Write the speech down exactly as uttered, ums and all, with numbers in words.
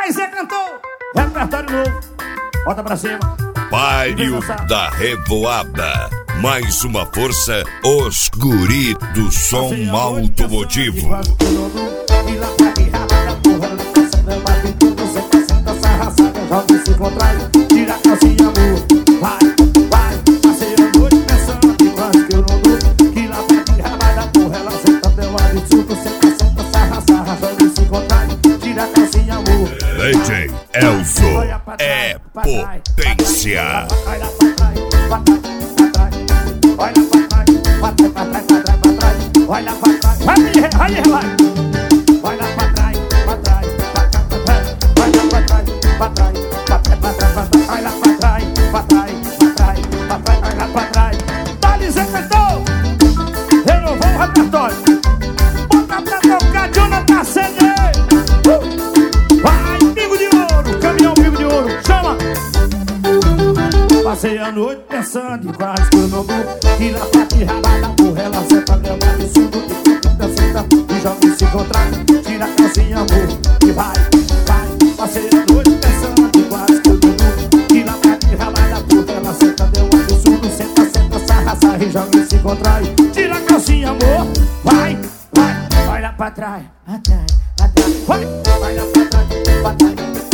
Thaizé cantou. Repertório novo. Bota pra cima. Páreo da Revoada. Mais uma força, os guri do som automotivo. Joga-se contrai, tira a calcinha, amor. Vai, vai, passei a noite pensando que quase que eu não dou. Que lá pra que vai da porra, ela senta até o absurdo. Senta, senta, sarra, sarra, joga-se contrai, tira a calcinha, amor. D J Elzo é potência. Olha pra trás, pra trás, pra trás. Olha pra trás, pra trás, pra trás, pra trás, pra trás. Olha pra trás, vai, vai, vai. Olha pra trás, pra trás, pra cá, pra trás. Olha pra trás, pra trás. Olha pra trás, pra trás, pra trás, pra trás, olha pra trás. Thaizé cantou, renovou o repertório. Bota pra tocar, Jonathan Cene. uh! Vai, pingo de ouro, caminhão pingo de ouro, chama. Passei a noite pensando em quase que eu não dou. E lá pra que rabada, porra, ela senta, meu absurdo. E fica, senta, e joga e se contrai. Tira a calcinha, amor, e vai, vai. Passei a noite pensando em quase que eu não dou. E lá pra que rabada, porra, ela senta, meu absurdo. Senta, senta, sarra, sarra, e joga e se contrai. Tira a calcinha, amor, vai, vai. Olha pra trás, atrás, atrás. Vai, vai lá pra trás, pra trás.